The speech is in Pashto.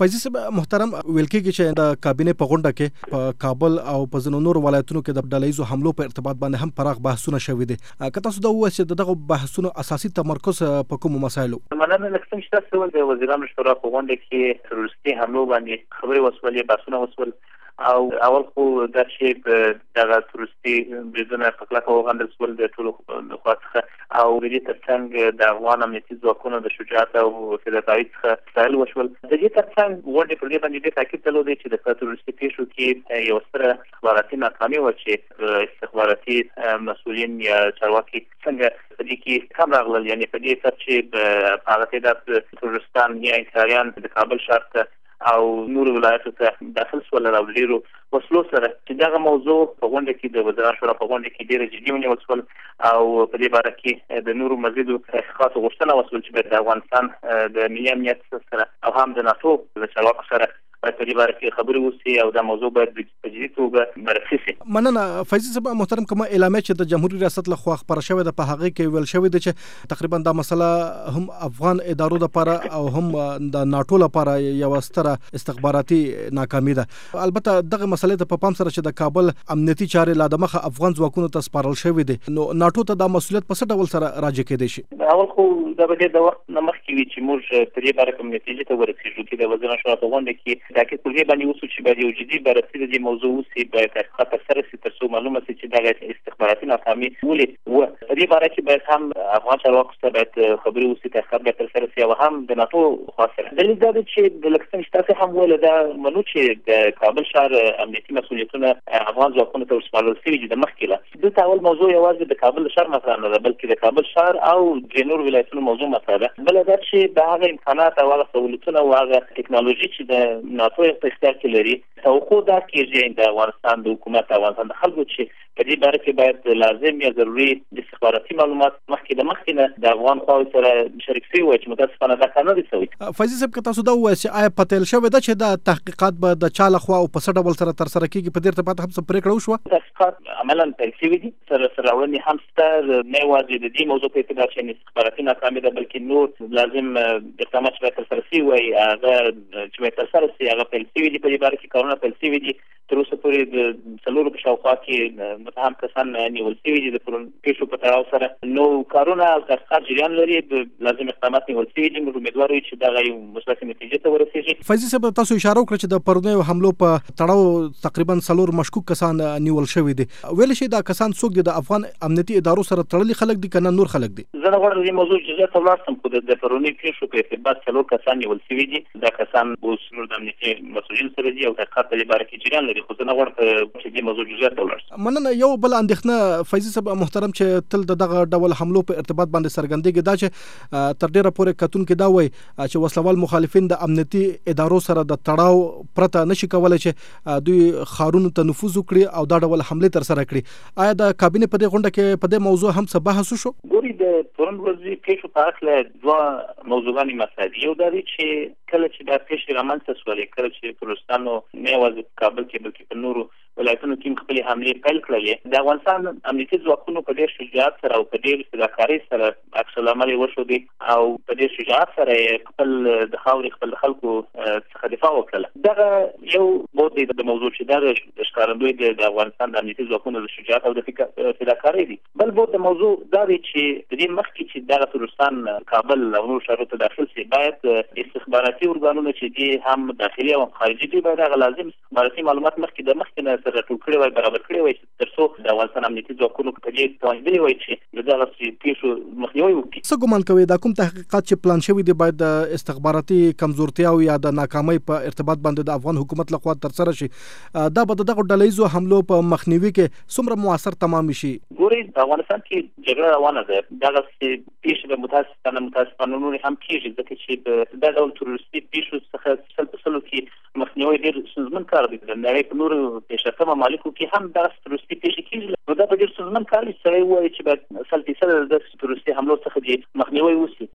فیضي صاحب محترم، ویل کېږي چې د کابینې په غونډه کې په کابل او په ځینو نورو ولایتونو کې د ډلهییزو حملو په ارتباط باندې هم پراخ بحثونه شوي دي. که تاسو دا ووایئ چې دغه بحثونو اساسي تمرکز په کومو مسایلو؟ مننه. لکه څنګه چې تاسو وویل، د وزیرانو شورا په غونډه کې تروریستي حملو باندې خبرې وشولې، بحثونه وشول، او اول خو دا چې دغه تروریستي بریدونه په کلکه وغندل شول د ټولو خوا څخه، او د دې ترڅنګ د افغان امنیتي ځواکونو د شجاعت او فداکارۍ څخه ستایل وشول. د دې ترڅنګ غونډې پر دې باندې ډېر تاکید درلود چې د تروریستي پیښو کې یو ستره استخباراتي ناکامي وه چې استخباراتي مسؤلین یا چارواکي څنګه په دې کې کم راغلل، یعنې په دې سر چې په هغه تعداد تروریستان یا انحصاریان د کابل ښار ته او نورو ولایتو ته داخل شول، او ډېرو وسلو سره، چې دغه موضوع په غونډه کې د وزیرانو شورا په غونډه کې ډېره جدي ونیول شول، او په دې باره کې د نورو مزیدو تحقیقاتو غوښتنه وشول چې باید د افغانستان د ملي امنیت سره او هم د ناټو د چارواکو سره باید په دې باره کې خبرې وشي، او دا موضوع باید په جدي توګه بررسي شي. مننه. فیضي صاحب محترم، کومه اعلامیه چې د جمهوریت ریاست لخوا خپره شوې ده، په هغې کې ویل شوی دی چې تقریبا دا مسله هم افغان ادارو لپاره او هم د ناټو لپاره یوه ستره استخباراتي ناکامي ده. البته دغه مسلې ته په پام سره چې د کابل امنیتي چارې لا د مخه افغان ځواکونو ته سپارل شوي دي، نو ناټو ته دا مسؤلیت په څه ډول سره راجع کېدی شي؟ اول خو دا به ډېر د وخت نه مخکې وي چې موږ په دې باره کوم نتیجې ته ورسېږو چې د وزیرانو شورا په غونډه کې تاکید پر دې باندې وشو چې باید یو جدي بررسي د دې موضوع وشي، باید تحقیقات ترسره شي تر څو معلومه شي چې دغه استخباراتي ناکامي ولې وه. په دې باره کې باید هم افغان چارواکو سره باید خبرې وشي، تحقیقات باید ترسره شي، او هم د ناټو خوا سره. دلیل دا دی چې لکه څنګه چې تاسو هم وویل، دا منو چې د کابل ښار امنیتي مسؤلیتونه افغان ځواکونو ته ورسپارل شوي دي د مخکې له. دلته اول موضوع یوازې د کابل ښار مطرح نه ده، بلکې د کابل ښار او د نورو ولایتونو موضوع مطرح ده. بله دا چې د هغه امکانات او هغه سهولتونه او هغه ټکنالوژي چې د ناټو په اختیار کې لري، توقع دا کېږي د افغانستان د حکومت او افغانستان د خلکو چې په دې باره کې باید لازم یا ضروري د استخباراتي معلومات مخکې نه د افغان خواوې سره شریک شوي وای، چې متاسفانه دا کار نه دی شوی. فیضي صاحب، که تاسو دا ووایئ چې آیا پته شوې ده چې دا تحقیقات به د چا لخوا او په څه ډول سره ترسره کېږي، په دې ارتباط هم څه پرېکړه وشوه؟ تحقیقات عملاً پیل شوي دي، سرغړونې هم شته، نه یوازې د دې موضوع په اعتبار چې استخباراتي ناکامي ده، بلکې نور لازم اقدامات چې باید ترسره شوي وای هغه چې باید ترسره شي هغه پیل شوي دي. په دې باره کې کارونه پیل شوي دي. تر اوسه پورې د څلورو په شاوخوا کې متهم کسان نیول شوي دي د پیښو په تړاو سره، نو کارونه او تحقیقات جریان لري، لازم اقدامات نیول شوي دي. موږ امیدوار یو چې دغه یو مثبتې نتیجې ته ورسېږي. فیضي صاحب، تاسو اشاره وکړه چې د پرونیو حملو په تړاو تقریبا 4 مشکوک کسان نیول شوي دي. ویل شي دا کسان څوک دي؟ د افغان امنیتي ادارو سره تړلي خلک دي که نه نور خلک دي؟ زه نه غواړم دې موضوع جزئیات ته ولاړ شم، خو د پرونیو پیښو په اعتبار 4 کسان نیول شوي دي. دا کسان اوس نور د امنیتي مسؤلین سره دي او تحقیقات په دې باره کې جریان لري، خو زه نه غواړم چې دې موضوع جزئیات ته ولاړ شم. مننه. یو بل اندېښنه فیضي صاحب محترم چې تل دغه ډول حملو په ارتباط باندې څرګندېږي، دا چې تر ډېره پورې کتونکي دا وایي چې وسلوال مخالفین د امنیتي ادارو سره د تړاو پرته نشي کولی چې دوی ښارونو ته نفوذ وکړي او دا ډول حملې ترسره کړي. آیا د کابینې په دې غونډه کې په دې موضوع هم څه بحث وشو؟ ګوري، د پرون ورځې پیښو په هکله دوه موضوعګانې مطرح دي. یو دا دی چې کله چې دا پیښې رامنځته شولې، کله چې تروریستانو نه یوازې په کابل کې بلکې په نورو ولایتونو کې خپلې حملې پیل کړلې، د افغانستان امنیتي ځواکونو په ډېر شجاعت سره او په ډېر فداکارۍ سره عکس العمل یې وښودی، او په ډېر شجاعت سره یې خپل د خاورې خپل خلکو څخه دفاع وکړله. دغه یو بود دی د موضوع چې دغه ښکارندوی د افغانستان د امنیتي ځواکونو د شجاعت او د فداکارۍ دی. بل بود د موضوع دا دی چې د دې مخکې چې دغه تروریستان کابل او نورو ښارونو ته داخل شي، باید استخباراتي ارګانونه چې دي هم داخلي او خارجي دي، باید هغه لازم استخباراتي معلومات مخکې نه سره ټول کړي وای، برابر کړي وای، تر څو د افغانستان امنیتي ځواکونو په دې توانیدلي وای چې د دغه پیښو مخنیوی وکړي. څه ګمان کوي دا کوم تحقیقات چې پلان شوي دي باید د استخباراتي کمزورتیاو یا د ناکامۍ په ارتباط باندې د افغان حکومت لخوا ترسره شي، دا به دغه ډلهییزو حملو په مخنیوي کې څومره مؤثر تمام شي؟ ګورئ، په افغانستان کې جګړه روانه ده. دغه پیښې به متاسفانه نورې هم کېږي، ځکه چې د ډول تروریستي پیښو څخه 100% کې مخنیوی ډېر ستونزمن کار دی. د نړۍ په نورو پیشرفته ممالکو کې هم دغه تروریستي پیښې کېږي، نو دا به ډېر ستونزمن کار دی. سړی ووایي چې باید 100% د تروریستي حملو څخه مخنیوی وشي.